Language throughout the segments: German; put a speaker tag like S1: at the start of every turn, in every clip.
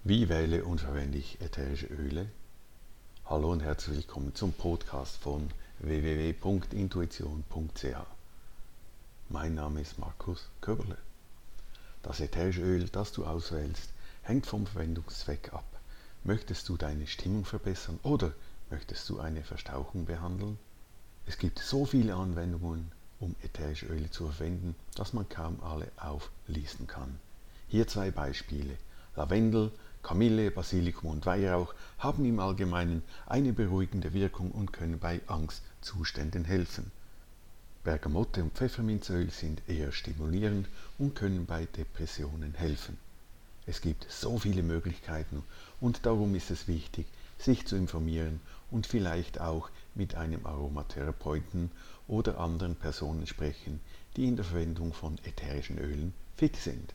S1: Wie wähle und verwende ich ätherische Öle? Hallo und herzlich willkommen zum Podcast von www.intuition.ch. Mein Name ist Markus Köberle. Das ätherische Öl, das du auswählst, hängt vom Verwendungszweck ab. Möchtest du deine Stimmung verbessern oder möchtest du eine Verstauchung behandeln? Es gibt so viele Anwendungen, um ätherische Öle zu verwenden, dass man kaum alle auflisten kann. Hier zwei Beispiele. Lavendel, Kamille, Basilikum und Weihrauch haben im Allgemeinen eine beruhigende Wirkung und können bei Angstzuständen helfen. Bergamotte und Pfefferminzöl sind eher stimulierend und können bei Depressionen helfen. Es gibt so viele Möglichkeiten und darum ist es wichtig, sich zu informieren und vielleicht auch mit einem Aromatherapeuten oder anderen Personen sprechen, die in der Verwendung von ätherischen Ölen fit sind.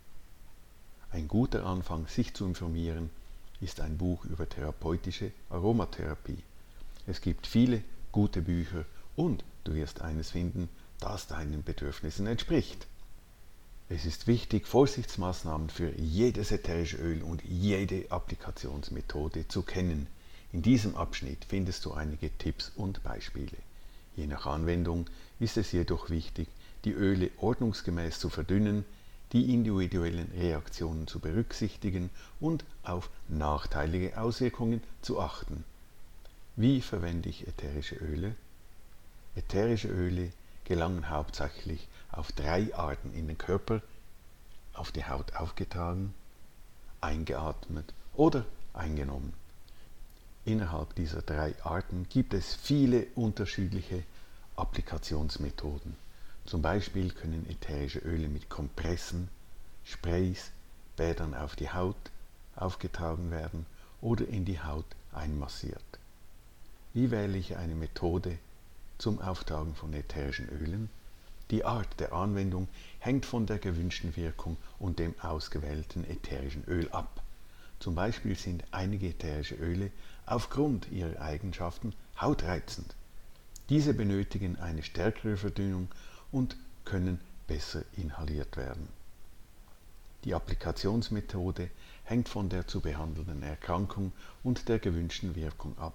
S1: Ein guter Anfang, sich zu informieren, ist ein Buch über therapeutische Aromatherapie. Es gibt viele gute Bücher und du wirst eines finden, das deinen Bedürfnissen entspricht. Es ist wichtig, Vorsichtsmaßnahmen für jedes ätherische Öl und jede Applikationsmethode zu kennen. In diesem Abschnitt findest du einige Tipps und Beispiele. Je nach Anwendung ist es jedoch wichtig, die Öle ordnungsgemäß zu verdünnen, die individuellen Reaktionen zu berücksichtigen und auf nachteilige Auswirkungen zu achten. Wie verwende ich ätherische Öle? Ätherische Öle gelangen hauptsächlich auf 3 Arten in den Körper: auf die Haut aufgetragen, eingeatmet oder eingenommen. Innerhalb dieser 3 Arten gibt es viele unterschiedliche Applikationsmethoden. Zum Beispiel können ätherische Öle mit Kompressen, Sprays, Bädern auf die Haut aufgetragen werden oder in die Haut einmassiert. Wie wähle ich eine Methode zum Auftragen von ätherischen Ölen? Die Art der Anwendung hängt von der gewünschten Wirkung und dem ausgewählten ätherischen Öl ab. Zum Beispiel sind einige ätherische Öle aufgrund ihrer Eigenschaften hautreizend. Diese benötigen eine stärkere Verdünnung und können besser inhaliert werden. Die Applikationsmethode hängt von der zu behandelnden Erkrankung und der gewünschten Wirkung ab.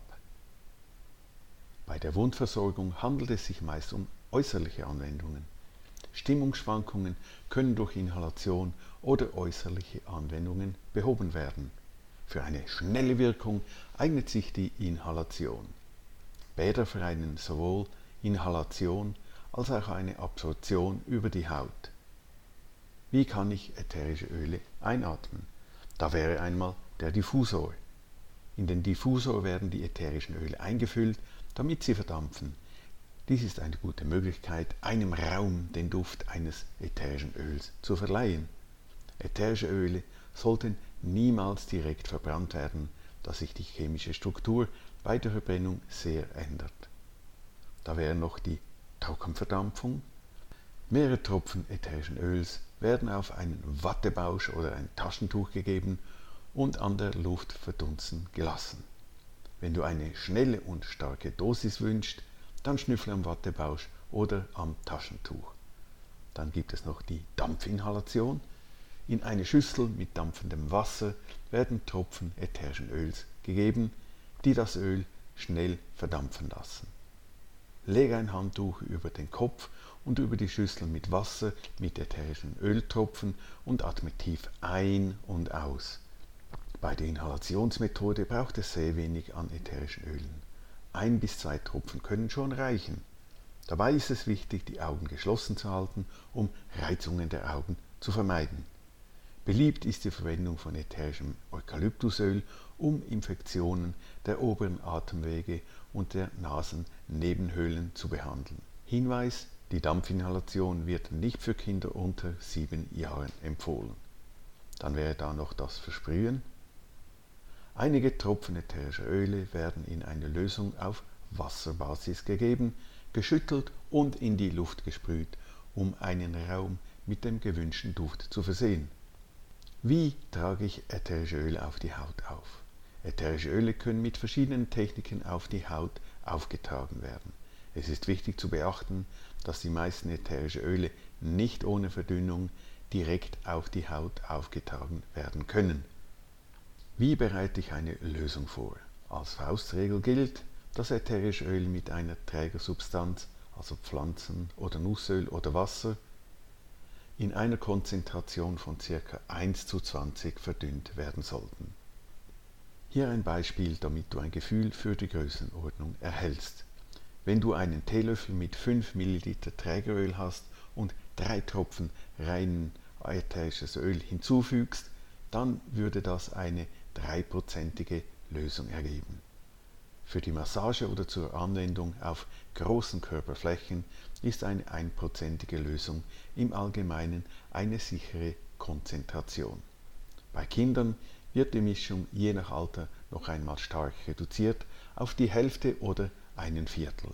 S1: Bei der Wundversorgung handelt es sich meist um äußerliche Anwendungen. Stimmungsschwankungen können durch Inhalation oder äußerliche Anwendungen behoben werden. Für eine schnelle Wirkung eignet sich die Inhalation. Bäder vereinen sowohl Inhalation als auch eine Absorption über die Haut. Wie kann ich ätherische Öle einatmen? Da wäre einmal der Diffusor. In den Diffusor werden die ätherischen Öle eingefüllt, damit sie verdampfen. Dies ist eine gute Möglichkeit, einem Raum den Duft eines ätherischen Öls zu verleihen. Ätherische Öle sollten niemals direkt verbrannt werden, da sich die chemische Struktur bei der Verbrennung sehr ändert. Da wäre noch die Trockenverdampfung. Mehrere Tropfen ätherischen Öls werden auf einen Wattebausch oder ein Taschentuch gegeben und an der Luft verdunsten gelassen. Wenn du eine schnelle und starke Dosis wünschst, dann schnüffle am Wattebausch oder am Taschentuch. Dann gibt es noch die Dampfinhalation. In eine Schüssel mit dampfendem Wasser werden Tropfen ätherischen Öls gegeben, die das Öl schnell verdampfen lassen. Lege ein Handtuch über den Kopf und über die Schüssel mit Wasser mit ätherischen Öltropfen und atme tief ein und aus. Bei der Inhalationsmethode braucht es sehr wenig an ätherischen Ölen. 1 bis 2 Tropfen können schon reichen. Dabei ist es wichtig, die Augen geschlossen zu halten, um Reizungen der Augen zu vermeiden. Beliebt ist die Verwendung von ätherischem Eukalyptusöl, um Infektionen der oberen Atemwege und der Nasennebenhöhlen zu behandeln. Hinweis: Die Dampfinhalation wird nicht für Kinder unter 7 Jahren empfohlen. Dann wäre da noch das Versprühen. Einige Tropfen ätherischer Öle werden in eine Lösung auf Wasserbasis gegeben, geschüttelt und in die Luft gesprüht, um einen Raum mit dem gewünschten Duft zu versehen. Wie trage ich ätherische Öle auf die Haut auf? Ätherische Öle können mit verschiedenen Techniken auf die Haut aufgetragen werden. Es ist wichtig zu beachten, dass die meisten ätherische Öle nicht ohne Verdünnung direkt auf die Haut aufgetragen werden können. Wie bereite ich eine Lösung vor? Als Faustregel gilt, dass ätherische Öl mit einer Trägersubstanz, also Pflanzen- oder Nussöl oder Wasser, in einer Konzentration von ca. 1:20 verdünnt werden sollten. Hier ein Beispiel, damit du ein Gefühl für die Größenordnung erhältst. Wenn du einen Teelöffel mit 5 ml Trägeröl hast und 3 Tropfen rein ätherisches Öl hinzufügst, dann würde das eine 3%ige Lösung ergeben. Für die Massage oder zur Anwendung auf großen Körperflächen ist eine 1%ige Lösung im Allgemeinen eine sichere Konzentration. Bei Kindern wird die Mischung je nach Alter noch einmal stark reduziert auf die Hälfte oder 1/4.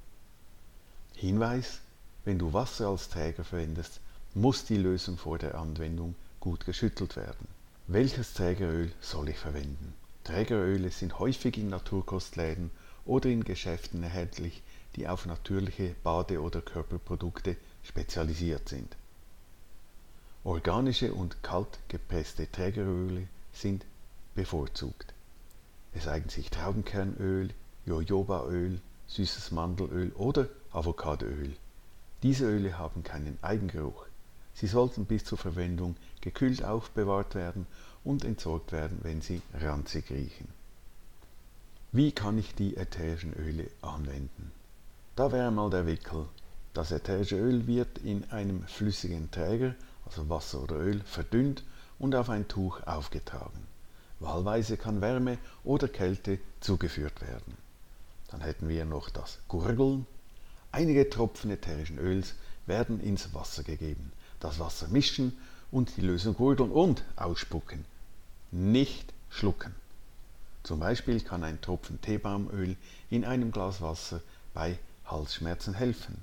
S1: Hinweis: Wenn du Wasser als Träger verwendest, muss die Lösung vor der Anwendung gut geschüttelt werden. Welches Trägeröl soll ich verwenden? Trägeröle sind häufig in Naturkostläden oder in Geschäften erhältlich, die auf natürliche Bade- oder Körperprodukte spezialisiert sind. Organische und kalt gepresste Trägeröle sind bevorzugt. Es eignen sich Traubenkernöl, Jojobaöl, süßes Mandelöl oder Avocadoöl. Diese Öle haben keinen Eigengeruch. Sie sollten bis zur Verwendung gekühlt aufbewahrt werden und entsorgt werden, wenn sie ranzig riechen. Wie kann ich die ätherischen Öle anwenden? Da wäre mal der Wickel. Das ätherische Öl wird in einem flüssigen Träger, also Wasser oder Öl, verdünnt und auf ein Tuch aufgetragen. Wahlweise kann Wärme oder Kälte zugeführt werden. Dann hätten wir noch das Gurgeln. Einige Tropfen ätherischen Öls werden ins Wasser gegeben. Das Wasser mischen und die Lösung gurgeln und ausspucken. Nicht schlucken. Zum Beispiel kann ein Tropfen Teebaumöl in einem Glas Wasser bei Halsschmerzen helfen.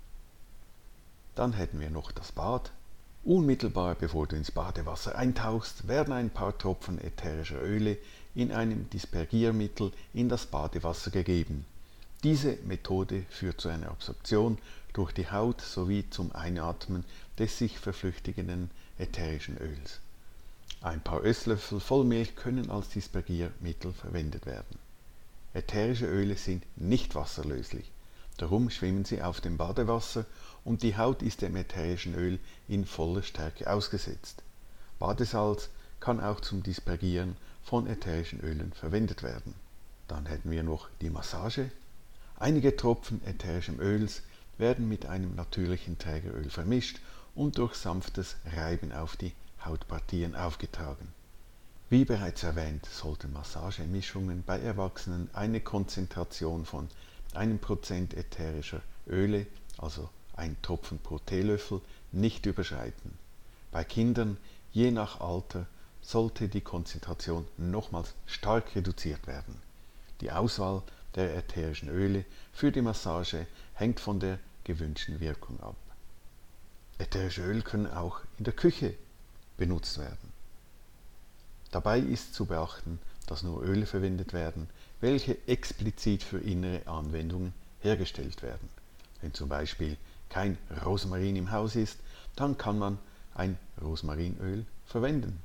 S1: Dann hätten wir noch das Bad. Unmittelbar bevor du ins Badewasser eintauchst, werden ein paar Tropfen ätherischer Öle in einem Dispergiermittel in das Badewasser gegeben. Diese Methode führt zu einer Absorption durch die Haut sowie zum Einatmen des sich verflüchtigenden ätherischen Öls. Ein paar Esslöffel Vollmilch können als Dispergiermittel verwendet werden. Ätherische Öle sind nicht wasserlöslich, darum schwimmen sie auf dem Badewasser und die Haut ist dem ätherischen Öl in voller Stärke ausgesetzt. Badesalz kann auch zum Dispergieren von ätherischen Ölen verwendet werden. Dann hätten wir noch die Massage. Einige Tropfen ätherischem Öls werden mit einem natürlichen Trägeröl vermischt und durch sanftes Reiben auf die Hautpartien aufgetragen. Wie bereits erwähnt, sollten Massagemischungen bei Erwachsenen eine Konzentration von 1% ätherischer Öle, also ein Tropfen pro Teelöffel, nicht überschreiten. Bei Kindern, je nach Alter, sollte die Konzentration nochmals stark reduziert werden. Die Auswahl der ätherischen Öle für die Massage hängt von der gewünschten Wirkung ab. Ätherische Öle können auch in der Küche benutzt werden. Dabei ist zu beachten, dass nur Öle verwendet werden, welche explizit für innere Anwendungen hergestellt werden. Wenn zum Beispiel kein Rosmarin im Haus ist, dann kann man ein Rosmarinöl verwenden.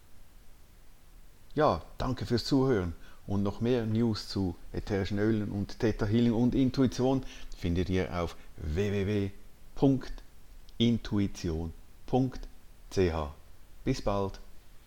S1: Ja, danke fürs Zuhören und noch mehr News zu ätherischen Ölen und Theta Healing und Intuition findet ihr auf www.intuition.ch. Bis bald!